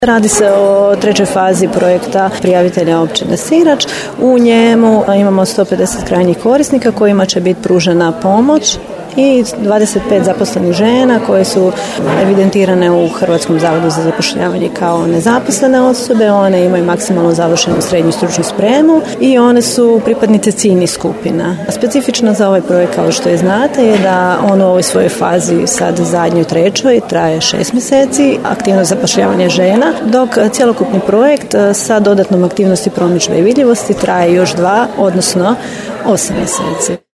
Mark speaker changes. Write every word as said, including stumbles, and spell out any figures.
Speaker 1: Radi se o trećoj fazi projekta prijavitelja općine Sirač. U njemu imamo sto pedeset krajnjih korisnika kojima će biti pružena pomoć i dvadeset pet zaposlenih žena koje su evidentirane u Hrvatskom zavodu za zapošljavanje kao nezaposlene osobe. One imaju maksimalno završenu srednju stručnu spremu i one su pripadnice ciljnih skupina. Specifično za ovaj projekt, kao što je znate, je da on u ovoj svojoj fazi, sad zadnjoj trećoj, traje šest mjeseci, aktivno zapošljavanje žena, dok cjelokupni projekt sa dodatnom aktivnosti promidžbe i vidljivosti traje još dva, odnosno osam mjeseci.